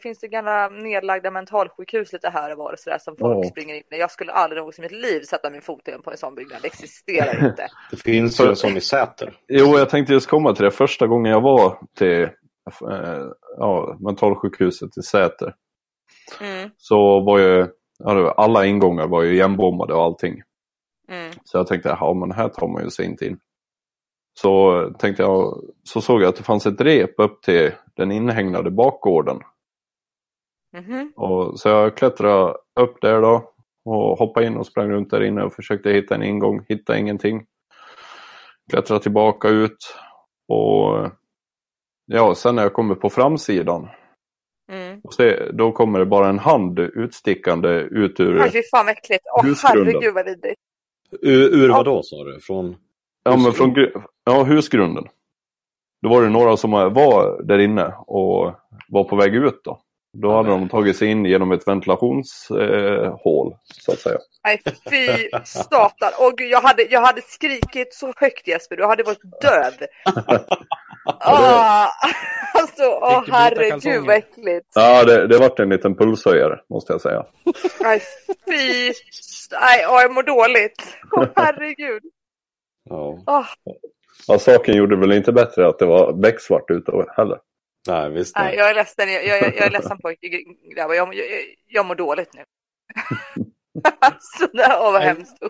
finns det gamla nedlagda mentalsjukhus lite här och var och sådär som folk springer in i. Jag skulle aldrig någonsin i mitt liv sätta min fot in på en sån byggnad. Det existerar inte. Det finns ju en sån i Säter. Jo, jag tänkte just komma till det. Första gången jag var till mentalsjukhuset i Säter. Så var ju alla ingångar var ju igenbommade och allting. Så jag tänkte, men här tar man ju sig inte in. Så tänkte jag, så såg jag att det fanns ett rep upp till den inhägnade bakgården. Och så jag klättrade upp där då och hoppade in och sprang runt där inne och försökte hitta en ingång, hittade ingenting. Klättrade tillbaka ut och sen när jag kommer på framsidan och då kommer det bara en hand utstickande ut ur fan äckligt. Herregud vad vidrigt. Ur vad då sa du? Från husgrunden. Då var det några som var där inne och var på väg ut då. Då hade de tagit sig in genom ett ventilationshål så att säga. Nej, fy satan. Och jag hade skrikit så högt, Jesper. Du hade varit död. Herregud vad äckligt. Ja, det var en liten pulshöjare måste jag säga. Nej, fy. Nej, jag mår dåligt. Herregud. Ja, saken gjorde väl inte bättre att det var becksvart ute heller. Nej, visst. Nej, jag är ledsen. Jag är ledsen på grabbar. Jag mår dåligt nu. Så det var hemskt.